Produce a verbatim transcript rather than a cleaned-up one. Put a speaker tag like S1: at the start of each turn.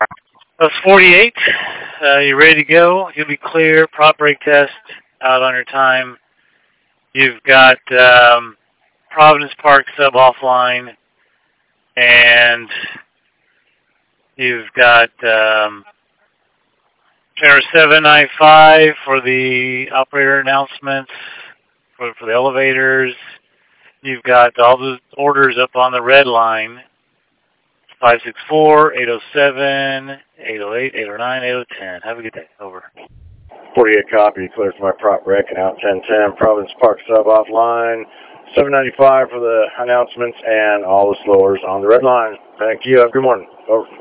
S1: That's forty-eight. Uh, you ready to go? You'll be clear. Prop brake test out on your time. You've got um, Providence Park sub offline, and you've got um, channel seven ninety-five for the operator announcements for for the elevators. You've got all the orders up on the red line. five six four, eight oh seven, eight oh eight, eight oh nine, eight oh ten. Have a good day. Over.
S2: forty-eight copy, clear for my prop rec and out ten ten, Providence Park sub offline, seven ninety-five for the announcements and all the slowers on the red line. Thank you. Have a good morning. Over.